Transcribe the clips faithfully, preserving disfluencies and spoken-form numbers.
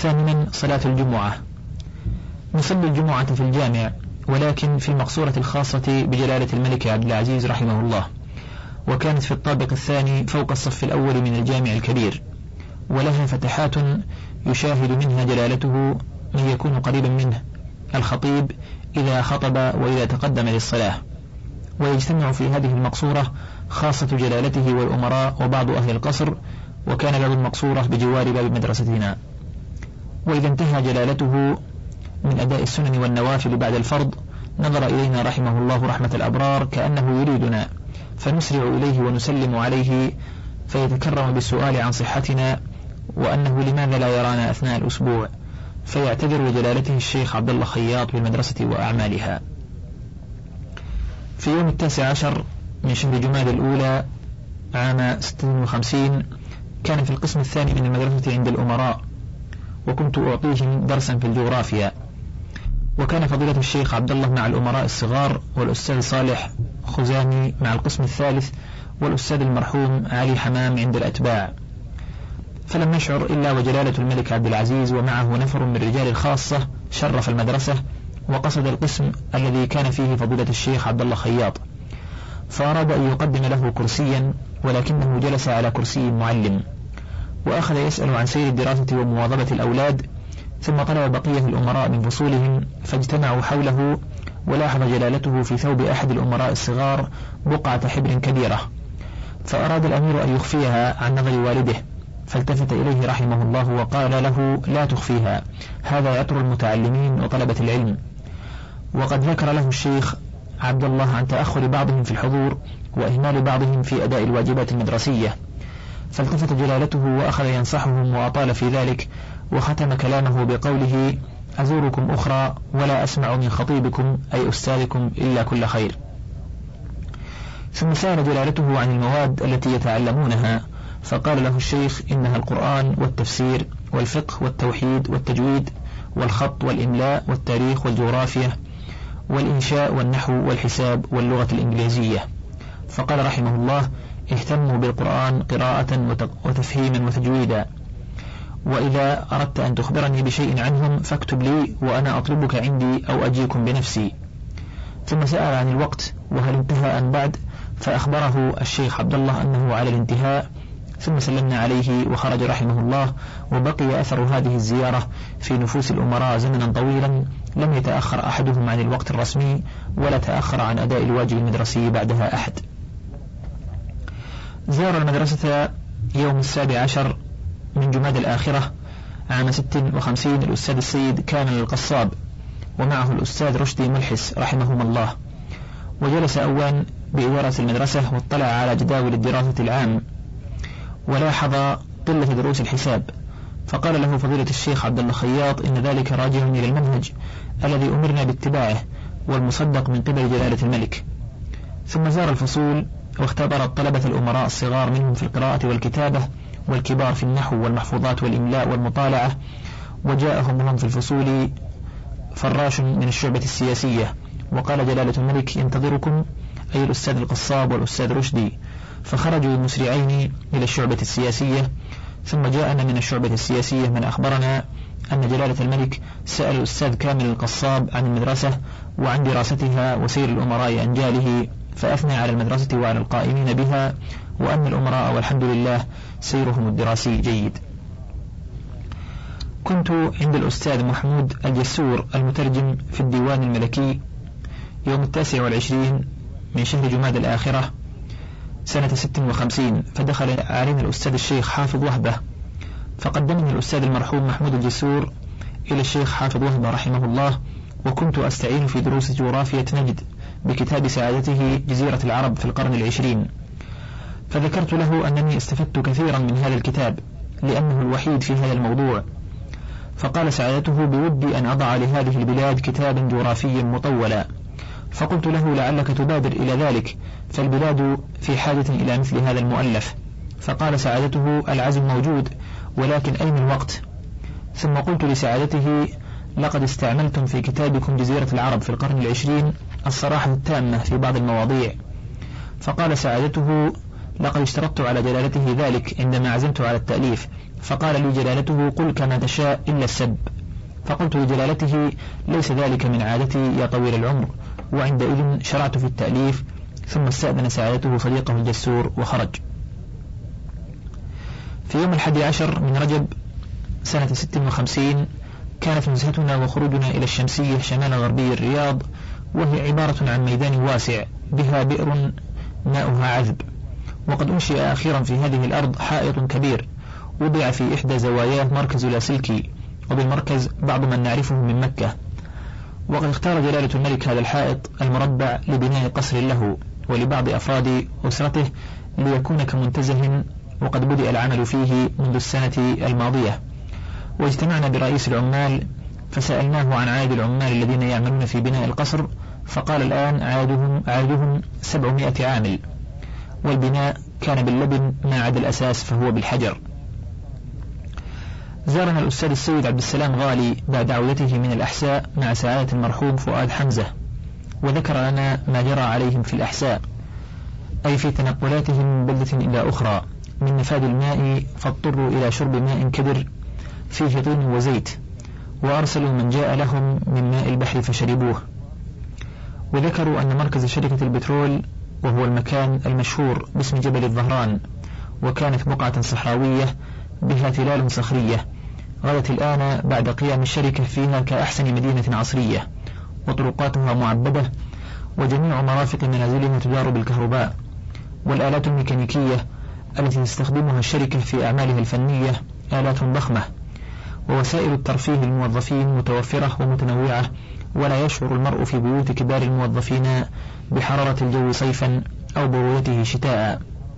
ثامنا صلاة الجمعة. نصلي الجمعة في الجامع، ولكن في المقصورة الخاصة بجلالة الملك عبد العزيز رحمه الله، وكانت في الطابق الثاني فوق الصف الأول من الجامع الكبير، ولها فتحات يشاهد منها جلالته من يكون قريبا منه الخطيب إذا خطب وإذا تقدم للصلاة. ويجتمع في هذه المقصورة خاصة جلالته والأمراء وبعض أهل القصر، وكان باب المقصورة بجوار باب مدرستنا. وإذا انتهى جلالته من أداء السنن والنوافل بعد الفرض نظر إلينا رحمه الله رحمة الأبرار كأنه يريدنا، فنسرع إليه ونسلم عليه، فيتكرم بالسؤال عن صحتنا وأنه لماذا لا يرانا أثناء الأسبوع، فيعتذر لجلالته الشيخ عبد الله خياط بالمدرسة وأعمالها. في يوم التاسع عشر من شهر جماد الأولى عام ستة وخمسين كان في القسم الثاني من المدرسة عند الأمراء، وكنت أعطيهم درسا في الجغرافيا، وكان فضيلة الشيخ عبد الله مع الأمراء الصغار، والأستاذ صالح خزامي مع القسم الثالث، والأستاذ المرحوم علي حمام عند الأتباع. فلم نشعر إلا وجلالة الملك عبد العزيز ومعه نفر من رجال الخاصة شرف المدرسة وقصد القسم الذي كان فيه فضيلة الشيخ عبد الله خياط، فأراد أن يقدم له كرسيا، ولكنه جلس على كرسي معلم، وأخذ يسأل عن سير الدراسة ومواظبة الأولاد، ثم طلب بقية الأمراء من فصولهم فاجتمعوا حوله، ولاحظ جلالته في ثوب أحد الأمراء الصغار بقعة حبر كبيرة، فأراد الأمير أن يخفيها عن نظر والده، فالتفت إليه رحمه الله وقال له: لا تخفيها، هذا عطر المتعلمين وطلبة العلم. وقد ذكر له الشيخ عبد الله عن تأخر بعضهم في الحضور وإهمال بعضهم في أداء الواجبات المدرسية، فالتفت جلالته وأخذ ينصحهم وأطال في ذلك، وختم كلامه بقوله: أزوركم أخرى ولا أسمع من خطيبكم أي أستاذكم إلا كل خير. ثم سأل جلالته عن المواد التي يتعلمونها، فقال له الشيخ: إنها القرآن والتفسير والفقه والتوحيد والتجويد والخط والإملاء والتاريخ والجغرافيا والإنشاء والنحو والحساب واللغة الإنجليزية. فقال رحمه الله: اهتموا بالقرآن قراءة وتفهيما وتجويدا، وإذا أردت أن تخبرني بشيء عنهم فاكتب لي وأنا أطلبك عندي أو أجيكم بنفسي. ثم سأل عن الوقت وهل انتهى أم بعد، فأخبره الشيخ عبد الله أنه على الانتهاء، ثم سلمنا عليه وخرج رحمه الله. وبقي أثر هذه الزيارة في نفوس الأمراء زمنا طويلا، لم يتأخر أحدهم عن الوقت الرسمي ولا تأخر عن أداء الواجب المدرسي بعدها أحد. زار المدرسة يوم السابع عشر من جماد الآخرة عام ست وخمسين الأستاذ السيد كامل القصاب، ومعه الأستاذ رشدي ملحس رحمهم الله، وجلس أولا بإدارة المدرسة واطلع على جداول الدراسة العام، ولاحظ قلة دروس الحساب، فقال له فضيلة الشيخ عبد الله خياط: إن ذلك راجع إلى المنهج الذي أمرنا باتباعه والمصدق من قبل جلالة الملك. ثم زار الفصول واختبر الطلبة الأمراء الصغار منهم في القراءة والكتابة، والكبار في النحو والمحفوظات والإملاء والمطالعة، وجاءهم وهم في الفصول فراش من الشعبة السياسية، وقال جلالة الملك: ينتظركم أي الأستاذ القصاب والأستاذ رشدي. فخرجوا مسرعين إلى الشعبة السياسية، ثم جاءنا من الشعبة السياسية من أخبرنا أن جلالة الملك سأل الأستاذ كامل القصاب عن المدرسة وعن دراستها وسير الأمراء أنجاله، فأثنى على المدرسة وعلى القائمين بها، وأن الأمراء والحمد لله سيرهم الدراسي جيد. كنت عند الأستاذ محمود الجسور المترجم في الديوان الملكي يوم التاسع والعشرين من شهر جماد الآخرة سنة ست وخمسين، فدخل علينا الأستاذ الشيخ حافظ وهبة، فقدمني الأستاذ المرحوم محمود الجسور إلى الشيخ حافظ وهبة رحمه الله، وكنت أستعين في دروس جغرافية نجد بكتاب سعادته جزيرة العرب في القرن العشرين، فذكرت له أنني استفدت كثيرا من هذا الكتاب لأنه الوحيد في هذا الموضوع، فقال سعادته: بودي أن أضع لهذه البلاد كتابا جغرافيا مطولا. فقلت له: لعلك تبادر إلى ذلك، فالبلاد في حاجة إلى مثل هذا المؤلف. فقال سعادته: العزم موجود، ولكن أين الوقت؟ ثم قلت لسعادته: لقد استعملتم في كتابكم جزيرة العرب في القرن العشرين الصراحة التامة في بعض المواضيع. فقال سعادته: لقد اشترطت على جلالته ذلك عندما عزمت على التأليف، فقال لي جلالته: قل كما تشاء إلا السب. فقلت لجلالته: ليس ذلك من عادتي يا طويل العمر. وعندئذ شرعت في التأليف، ثم استأذن سعادته صديقه الجسور وخرج. في يوم الحادي عشر من رجب سنة ست وخمسين كانت نزهتنا وخروجنا إلى الشمسية شمال غربي الرياض، وهي عبارة عن ميدان واسع بها بئر ماؤها عذب. وقد أنشئ أخيرا في هذه الأرض حائط كبير وضع في إحدى زواياه مركز لاسلكي، وبالمركز بعض من نعرفه من مكة. وقد اختار جلالة الملك هذا الحائط المربع لبناء قصر له ولبعض أفراد أسرته ليكون كمنتزه، وقد بدأ العمل فيه منذ السنة الماضية. واجتمعنا برئيس العمال فسألناه عن عدد العمال الذين يعملون في بناء القصر، فقال الآن عددهم عددهم سبعمائة عامل، والبناء كان باللبن ما عدا الأساس فهو بالحجر. زارنا الأستاذ السيد عبد السلام غالي بعد عودته من الأحساء مع سعادة المرحوم فؤاد حمزة، وذكر لنا ما جرى عليهم في الأحساء، أي في تنقلاتهم من بلدة إلى أخرى من نفاذ الماء، فاضطروا إلى شرب ماء كدر فيه طين وزيت، وأرسلوا من جاء لهم من ماء البحر فشربوه. وذكروا أن مركز شركة البترول، وهو المكان المشهور باسم جبل الظهران، وكانت بقعة صحراوية بها تلال صخرية، غدت الآن بعد قيام الشركة فيها كأحسن مدينة عصرية، وطرقاتها معبدة، وجميع مرافق منازلها تدار بالكهرباء، والآلات الميكانيكية التي تستخدمها الشركة في أعمالها الفنية آلات ضخمة، ووسائل الترفيه للموظفين متوفرة ومتنوعة، ولا يشعر المرء في بيوت كبار الموظفين بحرارة الجو صيفا أو برودته شتاء.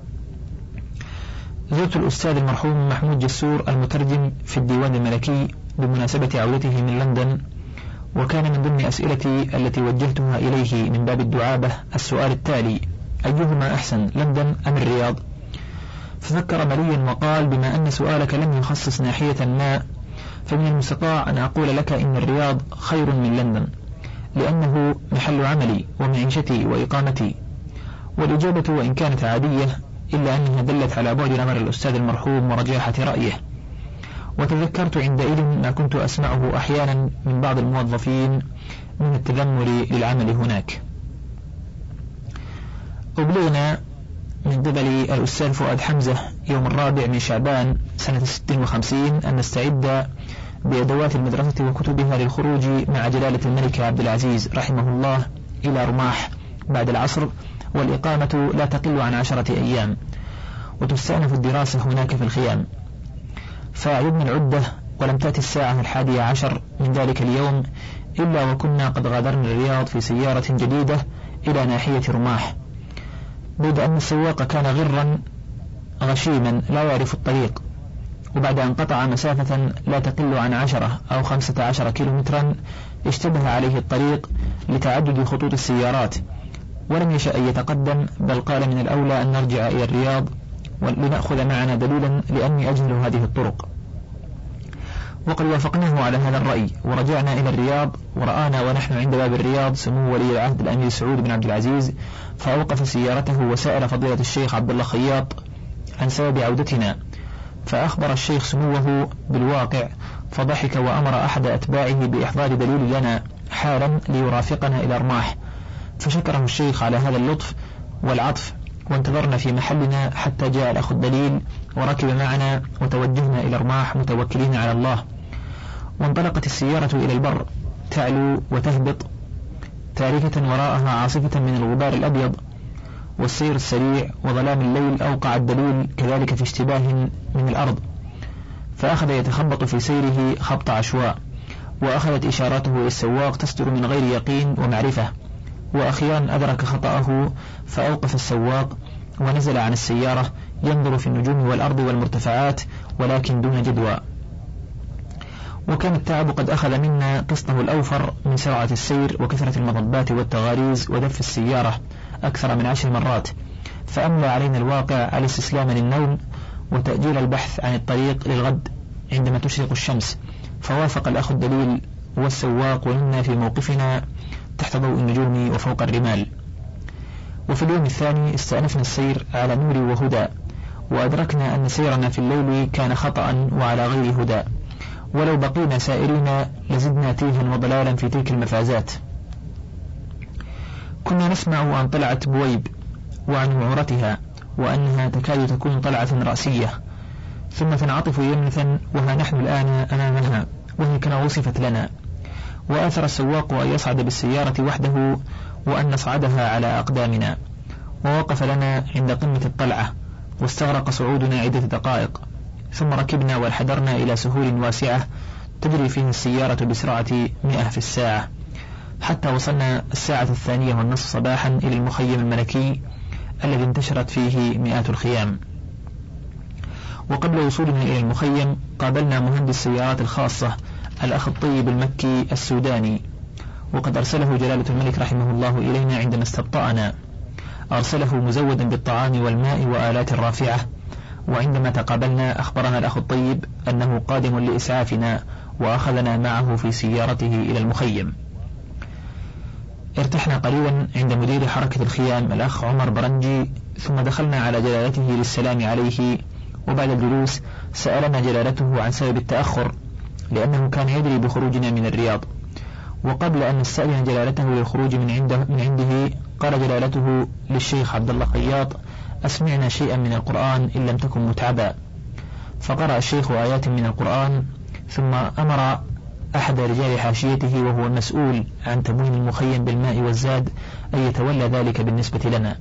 زرت الأستاذ المرحوم محمود جسور المترجم في الديوان الملكي بمناسبة عودته من لندن، وكان من ضمن أسئلتي التي وجهتها إليه من باب الدعابة السؤال التالي: أيهما أحسن، لندن أم الرياض؟ ففكر مليا وقال: بما أن سؤالك لم يخصص ناحية ما، فمن المستطاع أن أقول لك إن الرياض خير من لندن، لأنه محل عملي ومعيشتي وإقامتي. والإجابة وإن كانت عادية إلا أنها دلت على بعد نظر الأستاذ المرحوم ورجاحة رأيه. وتذكرت عندئذ ما كنت أسمعه أحيانا من بعض الموظفين من التذمر للعمل هناك. أبلغنا من قبل الأستاذ فؤاد حمزة يوم الرابع من شعبان سنة ست وخمسين أن نستعد بأدوات المدرسة وكتبها للخروج مع جلالة الملك عبد العزيز رحمه الله إلى رماح بعد العصر، والإقامة لا تقل عن عشرة أيام، وتستأنف الدراسة هناك في الخيام. فأعددنا العدة، ولم تأتي الساعة الحادية عشر من ذلك اليوم إلا وكنا قد غادرنا الرياض في سيارة جديدة إلى ناحية رماح، بيد أن السواق كان غرا غشيما لا يعرف الطريق، وبعد أن قطع مسافة لا تقل عن عشرة أو خمسة عشر كيلومترا اشتبه عليه الطريق لتعدد خطوط السيارات، ولم يشأ أن يتقدم، بل قال من الأولى أن نرجع إلى الرياض ولنأخذ معنا دليلا لأني أجهل هذه الطرق. وقد وافقناه على هذا الرأي، ورجعنا إلى الرياض، ورآنا ونحن عند باب الرياض سمو ولي العهد الأمير سعود بن عبد العزيز، فأوقف سيارته وسأل فضيلة الشيخ عبد الله خياط عن سبب عودتنا، فأخبر الشيخ سموه بالواقع، فضحك وأمر أحد أتباعه بإحضار دليل لنا حالا ليرافقنا إلى رماح، فشكره الشيخ على هذا اللطف والعطف، وانتظرنا في محلنا حتى جاء الأخ الدليل وركب معنا، وتوجهنا إلى رماح متوكلين على الله. وانطلقت السيارة إلى البر تعلو وتهبط تاركة وراءها عاصفة من الغبار الأبيض، والسير السريع وظلام الليل أوقع الدليل كذلك في اشتباه من الأرض، فأخذ يتخبط في سيره خبط عشواء، وأخذت إشاراته للسواق تصدر من غير يقين ومعرفة، وأخيرا أدرك خطأه فأوقف السواق ونزل عن السيارة ينظر في النجوم والأرض والمرتفعات ولكن دون جدوى. وكان التعب قد أخذ منا قسطه الأوفر من سرعة السير وكثرة المضبات والتغاريز ودف السيارة أكثر من عشر مرات، فأملى علينا الواقع الاستسلام للنوم وتأجيل البحث عن الطريق للغد عندما تشرق الشمس. فوافق الأخ الدليل والسواق ونمنا في موقفنا تحت ضوء النجوم وفوق الرمال. وفي اليوم الثاني استأنفنا السير على نور وهدى، وأدركنا أن سيرنا في الليل كان خطأ وعلى غير هدى، ولو بقينا سائرين لزدنا تيها وضلالا في تلك المفازات. كنا نسمع عن طلعة بويب وعن وعرتها وأنها تكاد تكون طلعة رأسية، ثم تنعطف يمنة، وها نحن الآن أمامها وهي كما وصفت لنا. وآثر السواق أن يصعد بالسيارة وحده وأن نصعدها على أقدامنا، ووقف لنا عند قمة الطلعة، واستغرق صعودنا عدة دقائق، ثم ركبنا وانحدرنا إلى سهول واسعة تجري فيها السيارة بسرعة مئة في الساعة، حتى وصلنا الساعة الثانية والنصف صباحا إلى المخيم الملكي الذي انتشرت فيه مئات الخيام. وقبل وصولنا إلى المخيم قابلنا مهندس السيارات الخاصة الأخ الطيب المكي السوداني، وقد أرسله جلالة الملك رحمه الله إلينا عندما استبطأنا، أرسله مزودا بالطعام والماء وآلات رافعة. وعندما تقابلنا أخبرنا الأخ الطيب أنه قادم لإسعافنا، وأخذنا معه في سيارته إلى المخيم. ارتحنا قليلا عند مدير حركة الخيام الأخ عمر برنجي، ثم دخلنا على جلالته للسلام عليه. وبعد الجلوس سألنا جلالته عن سبب التأخر، لأنه كان يدري بخروجنا من الرياض. وقبل أن نستأذن جلالته للخروج من عنده, من عنده قال جلالته للشيخ عبد الله خياط: أسمعنا شيئا من القرآن إن لم تكن متعبا. فقرأ الشيخ آيات من القرآن، ثم أمر أحد رجال حاشيته وهو المسؤول عن تموين المخيم بالماء والزاد أن يتولى ذلك بالنسبة لنا.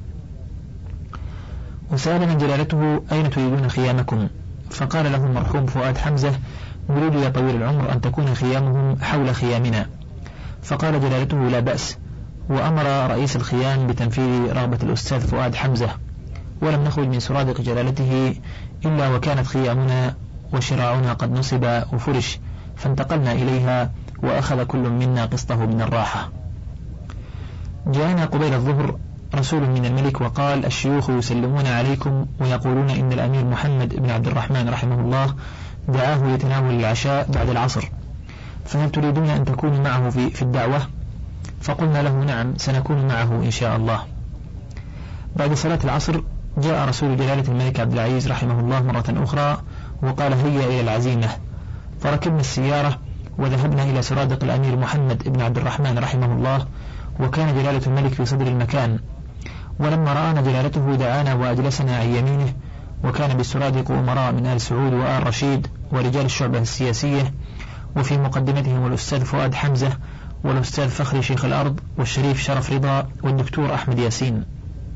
وسألنا جلالته: أين تريدون خيامكم؟ فقال له المرحوم فؤاد حمزة: نريد يا طويل العمر أن تكون خيامهم حول خيامنا. فقال جلالته: لا بأس. وأمر رئيس الخيام بتنفيذ رغبة الأستاذ فؤاد حمزة. ولم نخرج من سرادق جلالته إلا وكانت خيامنا وشراعنا قد نصب وفرش، فانتقلنا إليها، وأخذ كل منا قسطه من الراحة. جاءنا قبيل الظهر رسول من الملك وقال: الشيوخ يسلمون عليكم ويقولون إن الأمير محمد بن عبد الرحمن رحمه الله دعاه لتناول العشاء بعد العصر، فهل تريدون أن تكونوا معه في, في الدعوة؟ فقلنا له: نعم، سنكون معه إن شاء الله. بعد صلاة العصر جاء رسول جلالة الملك عبد العزيز رحمه الله مرة أخرى وقال: هيا إلى العزيمة. فركبنا السيارة وذهبنا إلى سرادق الأمير محمد بن عبد الرحمن رحمه الله، وكان جلالة الملك في صدر المكان. ولما رآنا جلالته دعانا وأجلسنا عن يمينه، وكان بالسرادق أمراء من آل سعود وآل رشيد ورجال الشعبة السياسية، وفي مقدمتهم الأستاذ فؤاد حمزة والأستاذ فخري شيخ الأرض والشريف شرف رضا والدكتور أحمد ياسين.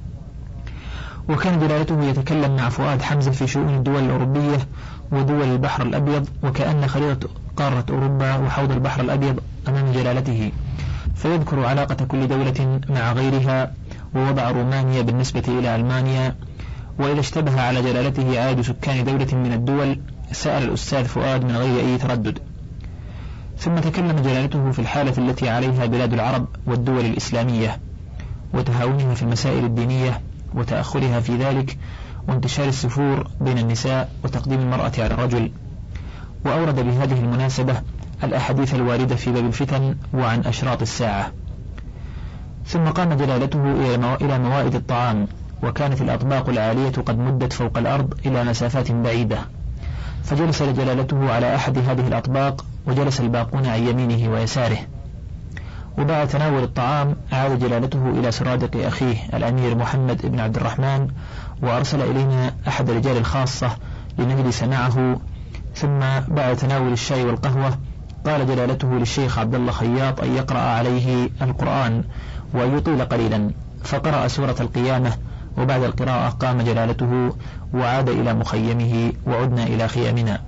وكان جلالته يتكلم مع فؤاد حمزة في شؤون الدول الأوروبية ودول البحر الأبيض، وكأن خريطة قارة أوروبا وحوض البحر الأبيض أمام جلالته، فيذكر علاقة كل دولة مع غيرها، ووضع رومانيا بالنسبة إلى ألمانيا. وإذا اشتبه على جلالته عدد سكان دولة من الدول سأل الأستاذ فؤاد من غير أي تردد. ثم تكلم جلالته في الحالة التي عليها بلاد العرب والدول الإسلامية، وتهاونها في المسائل الدينية وتأخرها في ذلك، وانتشار السفور بين النساء وتقديم المرأة على الرجل. وأورد بهذه المناسبة الأحاديث الواردة في باب الفتن وعن أشراط الساعة. ثم قام جلالته إلى موائد الطعام، وكانت الأطباق العالية قد مدت فوق الأرض إلى مسافات بعيدة، فجلس جلالته على أحد هذه الأطباق، وجلس الباقون عن يمينه ويساره. وبعد تناول الطعام عاد جلالته إلى سرادق أخيه الأمير محمد بن عبد الرحمن، وأرسل إلينا أحد رجال الخاصة لنجلس معه. ثم بعد تناول الشاي والقهوة قال جلالته للشيخ عبد الله خياط أن يقرأ عليه القرآن وأن يطيل قليلا، فقرأ سورة القيامة. وبعد القراءة قام جلالته وعاد إلى مخيمه، وعدنا إلى خيامنا.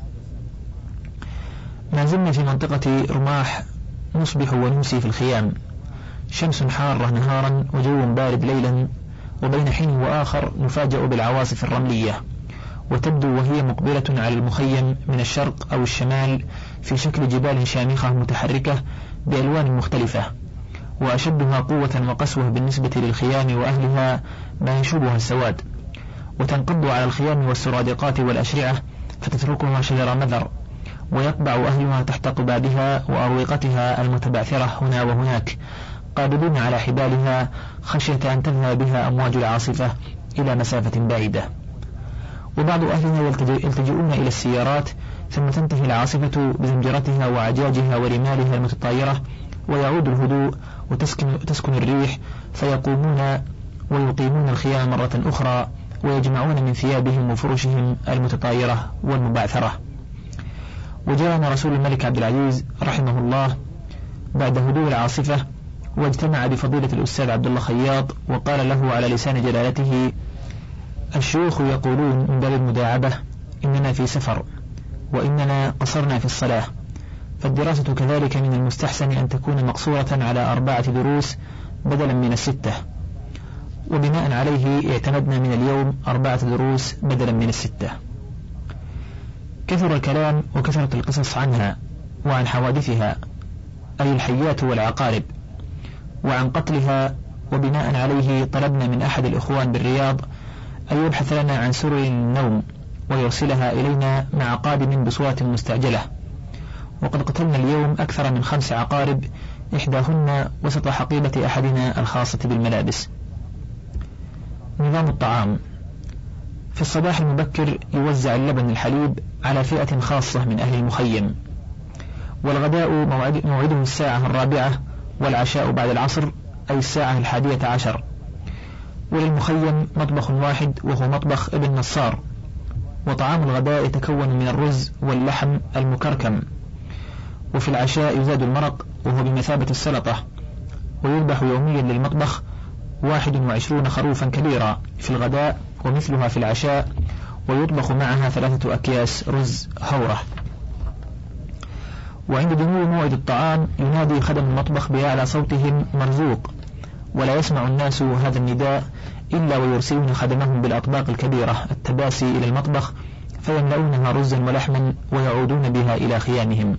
ما زلنا في منطقة رماح، نصبح ونمسي في الخيام، شمس حارة نهارا وجو بارد ليلا، وبين حين وآخر نفاجأ بالعواصف الرملية، وتبدو وهي مقبلة على المخيم من الشرق أو الشمال في شكل جبال شامخة متحركة بألوان مختلفة، وأشدها قوة وقسوة بالنسبة للخيام وأهلها ما يشوبها السواد، وتنقض على الخيام والسرادقات والأشرعة فتتركها شجر مذر، ويقبع أهلها تحت قبابها وأروقتها المتبعثرة هنا وهناك، قابضين على حبالها خشية أن تذهب بها أمواج العاصفة إلى مسافة بعيدة. وبعض أهلها يلتجئون إلى السيارات، ثم تنتهي العاصفة بزمجرتها وعجاجها ورمالها المتطايرة، ويعود الهدوء وتسكن تسكن الريح، فيقومون ويقيمون الخيام مرة أخرى، ويجمعون من ثيابهم وفرشهم المتطايرة والمبعثرة. وجاءنا رسول الملك عبد العزيز رحمه الله بعد هدوء العاصفة، واجتمع بفضيلة الأستاذ عبد الله خياط، وقال له على لسان جلالته: الشيوخ يقولون من باب المداعبة إننا في سفر، وإننا قصرنا في الصلاة، فالدراسة كذلك من المستحسن أن تكون مقصورة على أربعة دروس بدلا من الستة، وبناء عليه اعتمدنا من اليوم أربعة دروس بدلا من الستة. كثر الكلام وكثرت القصص عنها وعن حوادثها، أي الحيات والعقارب، وعن قتلها، وبناء عليه طلبنا من أحد الإخوان بالرياض أن يبحث لنا عن سرر النوم ويرسلها إلينا مع قادم بصورة مستعجلة. وقد قتلنا اليوم أكثر من خمس عقارب، إحداهن وسط حقيبة أحدنا الخاصة بالملابس. نظام الطعام: في الصباح المبكر يوزع اللبن الحليب على فئة خاصة من أهل المخيم، والغداء موعد موعده الساعة الرابعة، والعشاء بعد العصر أي الساعة الحادية عشر. وللمخيم مطبخ واحد وهو مطبخ ابن نصار، وطعام الغداء يتكون من الرز واللحم المكركم، وفي العشاء يزاد المرق وهو بمثابة السلطة، ويذبح يوميا للمطبخ واحد وعشرون خروفا كبيرا في الغداء ومثلها في العشاء، ويطبخ معها ثلاثة أكياس رز هورة. وعند دنو موعد الطعام ينادي خدم المطبخ بأعلى صوتهم: مرزوق! ولا يسمع الناس هذا النداء إلا ويرسلون خدمهم بالأطباق الكبيرة التباسي إلى المطبخ، فيملؤونها رزا ولحما ويعودون بها إلى خيامهم.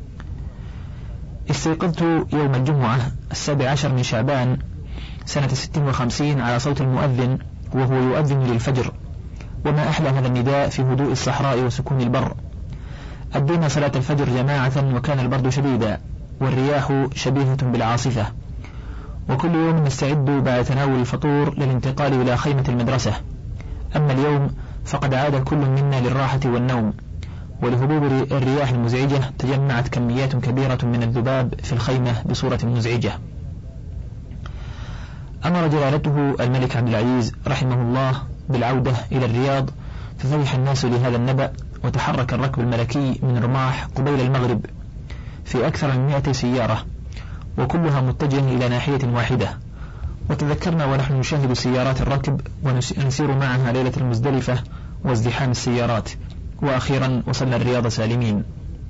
استيقظت يوم الجمعة السابع عشر من شعبان سنة ست وخمسين على صوت المؤذن وهو يؤذن للفجر، وما أحلى هذا النداء في هدوء الصحراء وسكون البر. أدينا صلاة الفجر جماعة، وكان البرد شديدا والرياح شبيهة بالعاصفة، وكل يوم نستعد بعد تناول الفطور للانتقال إلى خيمة المدرسة. أما اليوم فقد عاد كل منا للراحة والنوم، ولهبوب الرياح المزعجة تجمعت كميات كبيرة من الذباب في الخيمة بصورة مزعجة. أمر جلالته الملك عبد العزيز رحمه الله بالعودة إلى الرياض، ففرح الناس لهذا النبأ، وتحرك الركب الملكي من رماح قبيل المغرب في أكثر من مئة سيارة، وكلها متجهة إلى ناحية واحدة. وتذكرنا ونحن نشاهد سيارات الركب ونسير معها ليلة المزدلفة وازدحام السيارات، وأخيرا وصلنا الرياض سالمين.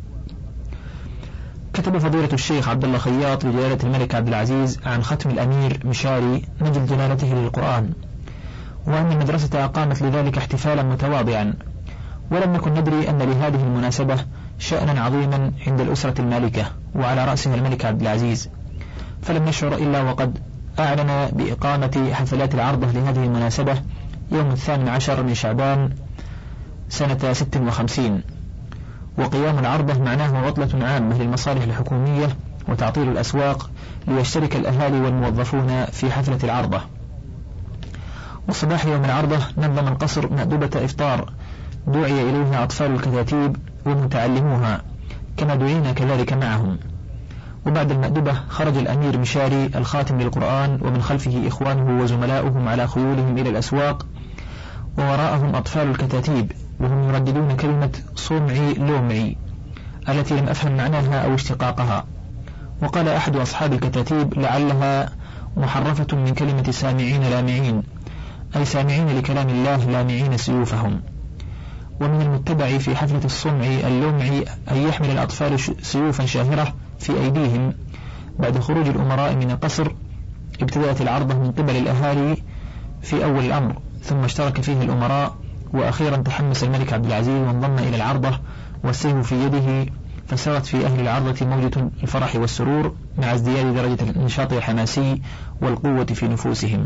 كتب فضيلة الشيخ عبد الله خياط لجلالة الملك عبد العزيز عن ختم الأمير مشاري نجل جلالته للقرآن، وأن المدرسة أقامت لذلك احتفالا متواضعا، ولم نكن ندري أن لهذه المناسبة شأنا عظيما عند الأسرة المالكة وعلى رأسها الملك عبد العزيز، فلم نشعر إلا وقد أعلن بإقامة حفلات العرضة لهذه المناسبة يوم الثامن عشر من شعبان سنة ست وخمسين. وقيام العرضة معناه عطلة عامة للمصالح الحكومية وتعطيل الأسواق ليشترك الأهالي والموظفون في حفلة العرضة. وصباح يوم العرضة نظم القصر مأدبة إفطار دعي إليها أطفال الكتاتيب ومتعلموها، كما دعينا كذلك معهم. وبعد المأدبة خرج الأمير مشاري الخاتم للقرآن، ومن خلفه إخوانه وزملاؤهم على خيولهم إلى الأسواق، ووراءهم أطفال الكتاتيب وهم يرددون كلمة صومعي لومعي التي لم أفهم معناها أو اشتقاقها. وقال أحد أصحاب الكتاتيب لعلها محرفة من كلمة سامعين لامعين، أي سامعين لكلام الله لامعين سيوفهم. ومن المتبع في حفلة الصمع اللومعي أن يحمل الأطفال سيوفا شاهرة في أيديهم. بعد خروج الأمراء من القصر ابتدأت العرضة من قبل الأهالي في أول الأمر، ثم اشترك فيه الأمراء، وأخيرا تحمس الملك عبد العزيز وانضم إلى العرضة والسيف في يده، فسرت في أهل العرضة موجة الفرح والسرور مع ازدياد درجة النشاط الحماسي والقوة في نفوسهم.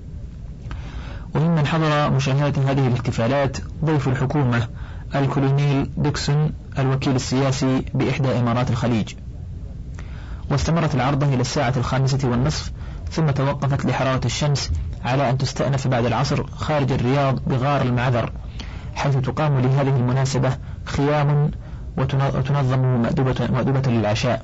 وممن حضر مشاهدة هذه الاحتفالات ضيف الحكومة الكولونيل ديكسون الوكيل السياسي بإحدى إمارات الخليج. واستمرت العرضة إلى الساعة الخامسة والنصف، ثم توقفت لحرارة الشمس على أن تستأنف بعد العصر خارج الرياض بغار المعذر حيث تقام لهذه المناسبة خيام وتنظم مأدبة, مأدبة للعشاء.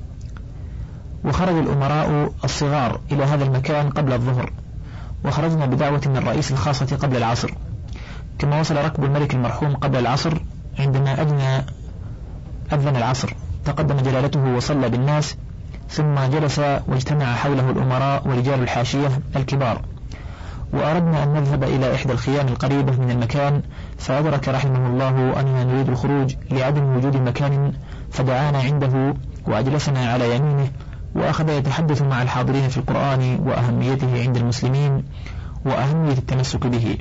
وخرج الأمراء الصغار إلى هذا المكان قبل الظهر، وخرجنا بدعوة من الرئيس الخاصة قبل العصر، كما وصل ركب الملك المرحوم قبل العصر. عندما أذن أذن العصر تقدم جلالته وصلى بالناس، ثم جلس واجتمع حوله الأمراء ورجال الحاشية الكبار، وأردنا أن نذهب إلى إحدى الخيام القريبة من المكان، فأدرك رحمه الله أننا نريد الخروج لعدم وجود مكان، فدعانا عنده وأجلسنا على يمينه، وأخذ يتحدث مع الحاضرين في القرآن وأهميته عند المسلمين وأهمية التمسك به.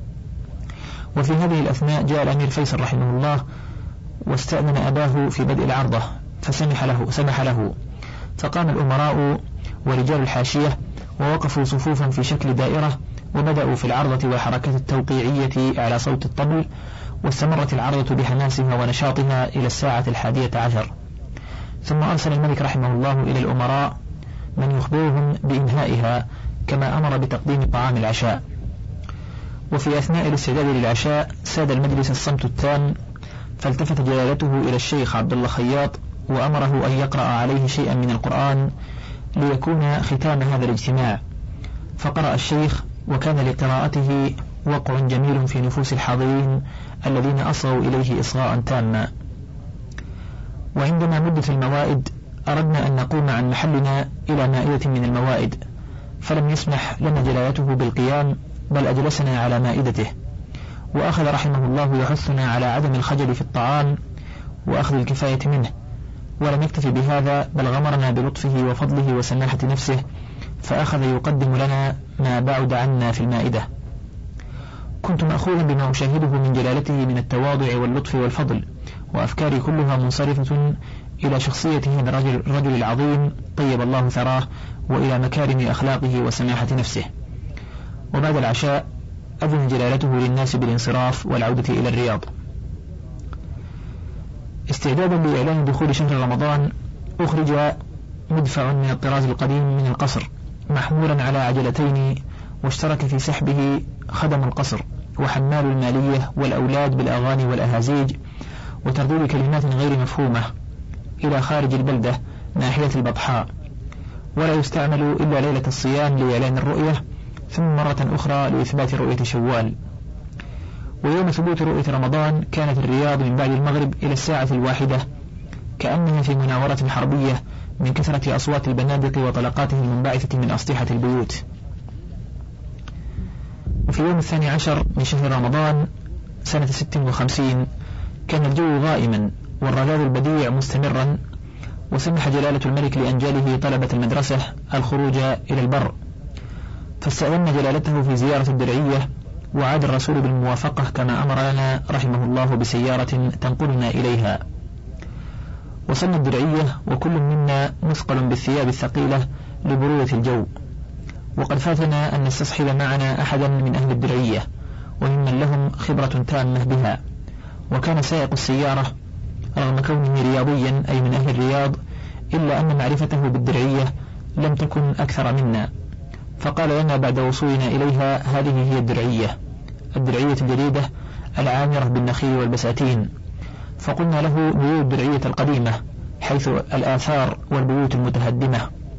وفي هذه الأثناء جاء الأمير فيصل رحمه الله واستأذن أباه في بدء العرضة، فسمح له, سمح له فقام الأمراء ورجال الحاشية ووقفوا صفوفا في شكل دائرة، وبدأوا في العرضة والحركات التوقيعية على صوت الطبل، واستمرت العرضة بحماسها ونشاطها إلى الساعة الحادية عشر، ثم أرسل الملك رحمه الله إلى الأمراء من يخبرهم بإنهائها، كما أمر بتقديم طعام العشاء. وفي أثناء الاستعداد للعشاء ساد المجلس الصمت التام، فالتفت جلالته إلى الشيخ عبد الله خياط وأمره أن يقرأ عليه شيئا من القرآن ليكون ختام هذا الاجتماع، فقرأ الشيخ، وكان لقراءته وقع جميل في نفوس الحاضرين الذين أصغوا إليه إصغاء تاما. وعندما مدت الموائد أردنا أن نقوم عن محلنا إلى مائدة من الموائد، فلم يسمح لنا جلالته بالقيام، بل أجلسنا على مائدته، وأخذ رحمه الله يحثنا على عدم الخجل في الطعام وأخذ الكفاية منه، ولم يكتفي بهذا بل غمرنا بلطفه وفضله وسماحة نفسه، فأخذ يقدم لنا ما بعد عنا في المائدة. كنت مأخوذا بما أشاهده من جلالته من التواضع واللطف والفضل، وأفكاري كلها منصرفة إلى شخصية هذا الرجل, الرجل العظيم طيب الله ثراه، وإلى مكارم أخلاقه وسماحة نفسه. وبعد العشاء أذن جلالته للناس بالانصراف والعودة إلى الرياض. استعدادا لإعلان دخول شهر رمضان أخرج مدفع من الطراز القديم من القصر محمولا على عجلتين، واشترك في سحبه خدم القصر وحمال المالية والأولاد بالأغاني والأهازيج وترديد كلمات غير مفهومة إلى خارج البلدة ناحية البطحاء، ولا يستعمل إلا ليلة الصيام لإعلان الرؤية، ثم مرة أخرى لإثبات رؤية شوال. ويوم ثبوت رؤية رمضان كانت الرياض من بعد المغرب إلى الساعة الواحدة كأنها في مناورة حربية من كثرة أصوات البنادق وطلقاتهم المنبعثة من أسطحة البيوت. وفي يوم الثاني عشر من شهر رمضان سنة ست وخمسين كان الجو غائما والرذاذ البديع مستمرا، وسمح جلالة الملك لأنجاله طلبة المدرسة الخروج إلى البر، فاستأذن جلالته في زيارة الدرعية، وعاد الرسول بالموافقة كما أمر لنا رحمه الله بسيارة تنقلنا إليها. وصلنا الدرعية وكل منا مثقل بالثياب الثقيلة لبرودة الجو، وقد فاتنا أن نستصحب معنا أحدا من أهل الدرعية وممن لهم خبرة تامة بها، وكان سائق السيارة رغم كونه رياضيا أي من أهل الرياض إلا أن معرفته بالدرعية لم تكن أكثر منا، فقال لنا بعد وصولنا إليها: هذه هي الدرعية، الدرعية الجديدة العامرة بالنخيل والبساتين. فقلنا له: بيوت الدرعية القديمة حيث الآثار والبيوت المتهدمة.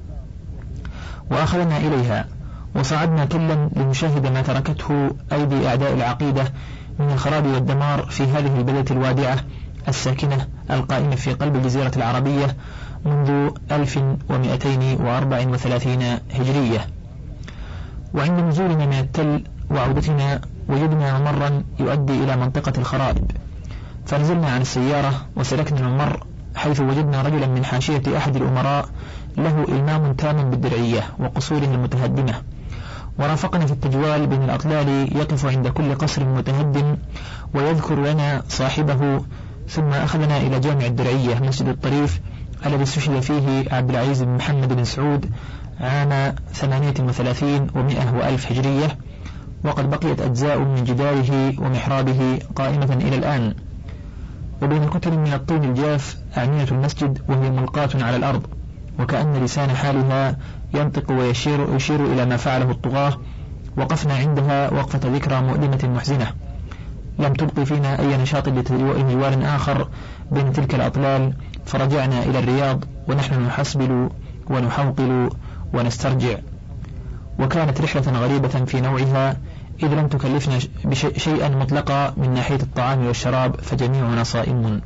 وأخذنا إليها وصعدنا كلا لنشاهد ما تركته أيدي أعداء العقيدة من الخراب والدمار في هذه البلدة الوادعة الساكنة القائمة في قلب الجزيرة العربية منذ ألف ومئتين وأربع وثلاثين هجرية. وعند نزولنا من التل وعودتنا وجدنا ممرا يؤدي إلى منطقة الخرائب، فنزلنا عن السيارة وسلكنا الممر، حيث وجدنا رجلا من حاشية أحد الأمراء له إلمام تام بالدرعية وقصورها المتهدمة، ورافقنا في التجوال بين الأطلال يقف عند كل قصر متهدم ويذكر لنا صاحبه، ثم أخذنا إلى جامع الدرعية مسجد الطريف الذي استشهد فيه عبد العزيز بن محمد بن سعود عام ثمانية وثلاثين ومئة وألف هجرية، وقد بقيت أجزاء من جداره ومحرابه قائمة إلى الآن. وبين كتل من الطين الجاف أعنية المسجد وهي ملقاة على الأرض، وكأن لسان حالها ينطق ويشير يشير إلى ما فعله الطغاة. وقفنا عندها وقفة ذكرى مؤلمة محزنة، لم تبق فينا أي نشاط لجوار آخر بين تلك الأطلال، فرجعنا إلى الرياض ونحن نحسبل ونحوقل ونسترجع. وكانت رحلة غريبة في نوعها، إذ لم تكلفنا شيئا مطلقا من ناحية الطعام والشراب، فجميعنا صائم.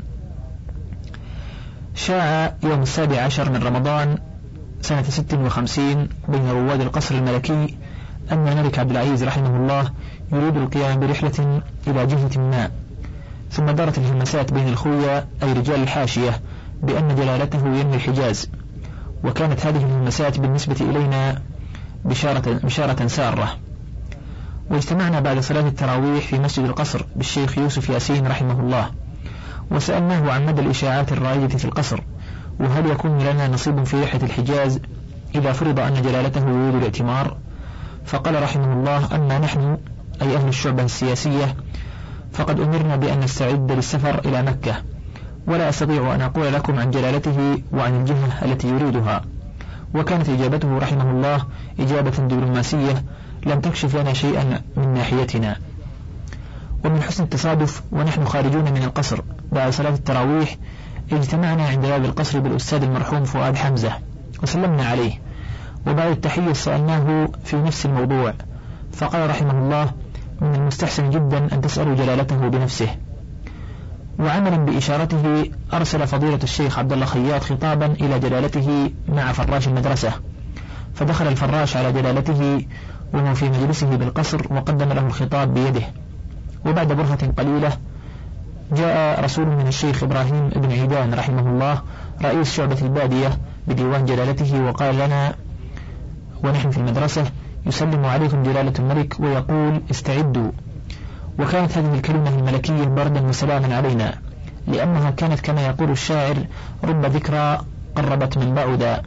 شاع يوم السابع عشر من رمضان سنة ست وخمسين بين رواد القصر الملكي أن الملك عبد العزيز رحمه الله يريد القيام برحلة إلى جهة ما، ثم دارت الهمسات بين الخوية أي رجال الحاشية بأن جلالته ينوي الحجاز، وكانت هذه الهمسات بالنسبة إلينا بشارة, بشارة سارة. واجتمعنا بعد صلاة التراويح في مسجد القصر بالشيخ يوسف ياسين رحمه الله، وسألناه عن مدى الإشاعات الرائدة في القصر، وهل يكون لنا نصيب في رحلة الحجاز إذا فرض أن جلالته يريد الاعتمار؟ فقال رحمه الله: أما نحن أي أهل الشعبة السياسية فقد أمرنا بأن نستعد للسفر إلى مكة، ولا أستطيع أن أقول لكم عن جلالته وعن الجهة التي يريدها. وكانت إجابته رحمه الله إجابة دبلوماسية لم تكشف لنا شيئا من ناحيتنا. ومن حسن التصادف ونحن خارجون من القصر بعد صلاة التراويح اجتمعنا عند باب القصر بالأستاذ المرحوم فؤاد حمزة وسلمنا عليه، وبعد التحية سألناه في نفس الموضوع، فقال رحمه الله: من المستحسن جدا أن تسألوا جلالته بنفسه. وعملا بإشارته أرسل فضيلة الشيخ عبد الله خياط خطابا إلى جلالته مع فراش المدرسة، فدخل الفراش على جلالته وهو في مجلسه بالقصر وقدم له الخطاب بيده. وبعد برهة قليلة جاء رسول من الشيخ إبراهيم بن عيدان رحمه الله رئيس شعبة البادية بديوان جلالته، وقال لنا ونحن في المدرسة: يسلم عليكم جلالة الملك ويقول استعدوا. وكانت هذه الكلمة الملكية بردا وسلاما علينا، لأنها كانت كما يقول الشاعر: رب ذكرى قربت من بعدا.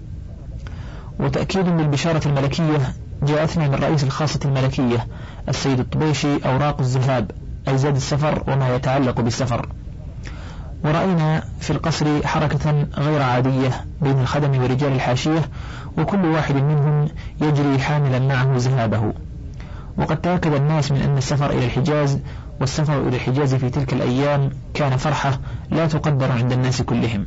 وتأكيد للبشارة الملكية جاءتنا من رئيس الخاصة الملكية السيد الطبيشي أوراق الذهاب أي زاد السفر وما يتعلق بالسفر. ورأينا في القصر حركة غير عادية بين الخدم ورجال الحاشية، وكل واحد منهم يجري حاملا معه ذهابه. وقد تأكد الناس من أن السفر إلى الحجاز والسفر إلى الحجاز في تلك الأيام كان فرحة لا تقدر عند الناس كلهم.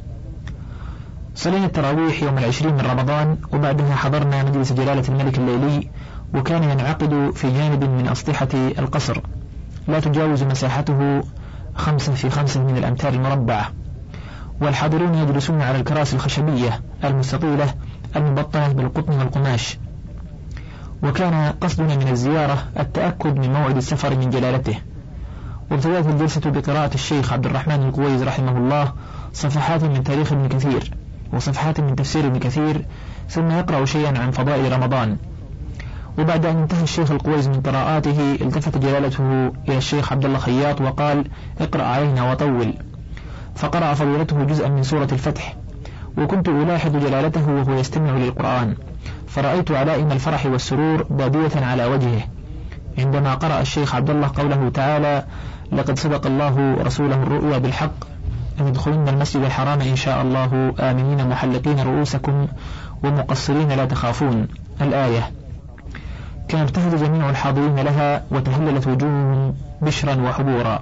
صلينا التراويح يوم العشرين من رمضان، وبعدها حضرنا مجلس جلالة الملك الليلي، وكان ينعقد في جانب من أسطحة القصر لا تجاوز مساحته خمسة في خمسة من الأمتار المربعة، والحاضرون يجلسون على الكراسي الخشبية المستطيلة المبطنة بالقطن والقماش. وكان قصدنا من الزيارة التأكد من موعد السفر من جلالته. وابتدأت الجلسة بقراءة الشيخ عبد الرحمن القويز رحمه الله صفحات من تاريخ ابن كثير وصفحات من تفسير ابن كثير، ثم يقرأ شيئا عن فضائل رمضان. وبعد أن انتهى الشيخ القويز من قراءاته التفت جلالته إلى الشيخ عبد الله خياط وقال: اقرأ علينا وطول. فقرأ فضيلته جزءا من سورة الفتح، وكنت ألاحظ جلالته وهو يستمع للقرآن، فرأيت علائم الفرح والسرور بادية على وجهه عندما قرأ الشيخ عبد الله قوله تعالى: لقد صدق الله رسوله الرؤيا بالحق أن يدخلن المسجد الحرام إن شاء الله آمنين محلقين رؤوسكم ومقصرين لا تخافون، الآية. كان ابتهج جميع الحاضرين لها وتهللت وجوههم بشرا وحبورا.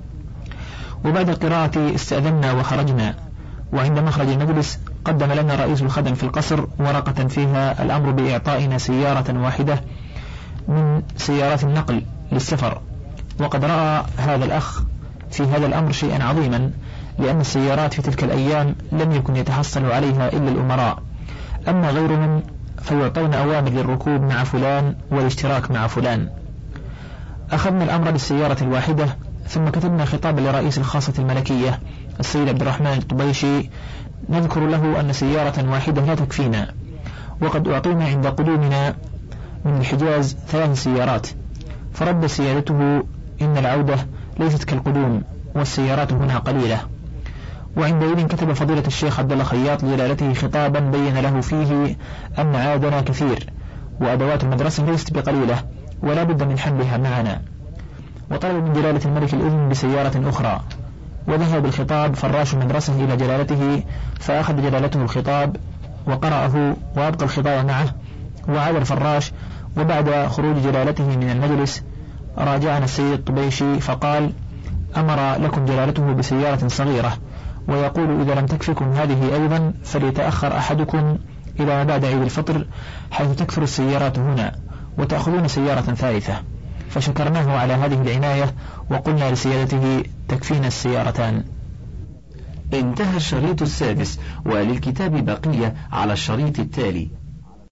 وبعد القراءة استأذنا وخرجنا، وعند مخرج المجلس قدم لنا رئيس الخدم في القصر ورقة فيها الأمر بإعطائنا سيارة واحدة من سيارات النقل للسفر. وقد رأى هذا الأخ في هذا الأمر شيئا عظيما، لأن السيارات في تلك الأيام لم يكن يتحصل عليها إلا الأمراء، أما غيرهم فيعطون أوامر للركوب مع فلان والاشتراك مع فلان. أخذنا الأمر بالسيارة الواحدة، ثم كتبنا خطابا لرئيس الخاصة الملكية السيد عبد الرحمن الطبيشي نذكر له أن سيارة واحدة لا تكفينا، وقد أعطينا عند قدومنا من الحجاز ثلاث سيارات. فرد سيادته: إن العودة ليست كالقدوم والسيارات هنا قليلة. وعندئذ كتب فضيلة الشيخ عبد الله خياط لجلالته خطابا بين له فيه أن عادنا كثير وأدوات المدرسة ليست بقليلة ولا بد من حملها معنا، وطلب من جلالة الملك الإذن بسيارة أخرى. وذهب الخطاب فراش المدرسة إلى جلالته، فأخذ جلالته الخطاب وقرأه وأبقى الخطاب معه، وعاد الفراش. وبعد خروج جلالته من المجلس راجعنا السيد الطبيشي فقال: أمر لكم جلالته بسيارة صغيرة، ويقول: إذا لم تكفكم هذه أيضا فليتأخر أحدكم إلى ما بعد عيد الفطر، حيث تكثر السيارات هنا، وتأخذون سيارة ثالثة. فشكرناه على هذه العناية، وقلنا لسيادته: تكفينا السيارتان. انتهى الشريط السادس، وللكتاب بقية على الشريط التالي.